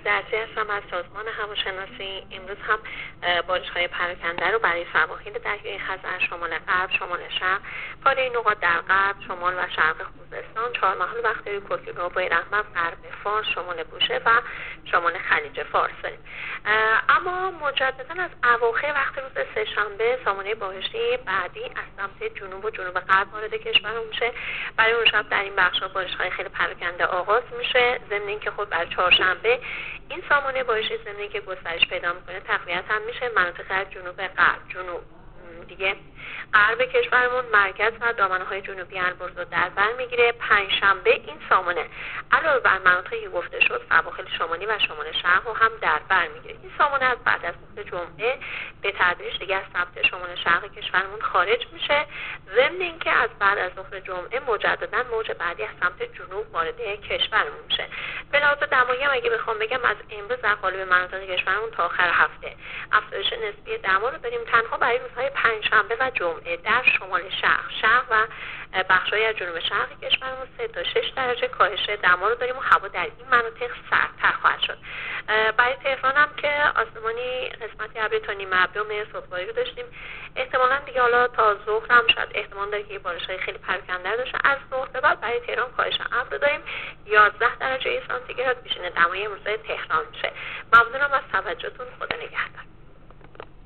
درسی هستم از سازمان هواشناسی. امروز هم بارش‌های پراکنده رو برای سواحل دریای خزر، شمال غرب، شمال شرق، پاره نقاط در غرب، شمال و شرق خوزستان، چهارمحال بختیاری، کوکیلو، بویراحمد، غرب فارس، شمال بوشهر و شمال خلیج فارس داریم. اما مجددا از اواخر وقت روز سه‌شنبه سامانه بارشی بعدی از سمت جنوب و جنوب غرب وارد کشور میشه. برای اون شب در این بخش‌ها بارش‌های خیلی پراکنده آغاز میشه. ضمن اینکه خود برای چهارشنبه این سامانه بارشی ضمن اینکه گسترش پیدا میکنه تقویت هم میشه. مناطق از جنوب غرب، جنوب دیگه غرب کشورمون، مرکز و دامنه‌های جنوبی البرز رو در بر میگیره. پنجشنبه این سامانه علاوه بر مناطقی گفته شد سواحل شمالی و شمال شرق رو هم در بر میگیره. این سامانه از بعد از روز جمعه به تدریج دیگه از سمت شمال شرق کشورمون خارج میشه. ضمن اینکه از بعد از ظهر جمعه مجددا موج بعدی از سمت جنوب وارد کشورمون میشه. به لحاظ دمایی هم اگه بخوام بگم از امروز در قالب مناطق کشورمون تا آخر هفته افزایش نسبی دما رو داریم. تنها برای روزهای پنجشنبه و جمعه در شمال شرق و بخش‌های از جنوب شرق کشورمون 3 تا 6 درجه کاهش دما رو داریم و هوا در این مناطق سردتر خواهد شد. برای تهران هم که آسمانی قسمتی ابری تا نیمه ابری و مه صبحگاهی رو داشتیم. احتمالاً دیگه حالا تا ظهر هم شاید احتمال داره که بارش‌های خیلی پراکنده داشته. از ظهر به بعد برای تهران کاهش ابر داریم. 11 درجه سانتیگراد بیشتر دمای امروز تهران میشه. ممنونم از توجهتون. خدا نگهدار.